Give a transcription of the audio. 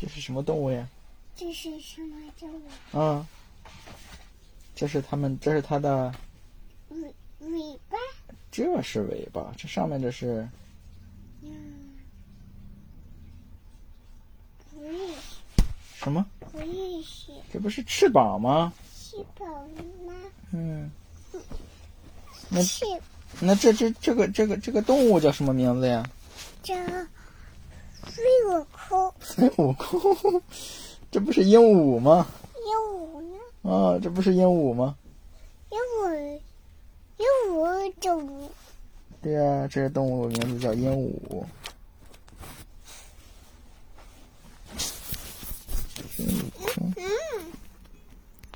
这是什么动物呀？ 这是什么动物？ 啊，这是它的尾巴。 这是尾巴，这上面这是不认识。 什么？ 不认识。 这不是翅膀吗？ 翅膀吗？ 那这个动物叫什么名字呀？ 叫孙悟空。 孙悟空，这不是鹦鹉吗？ 鹦鹉呢？ 啊，这不是鹦鹉吗？ 鹦鹉动物。 对啊，这个动物名字叫鹦鹉。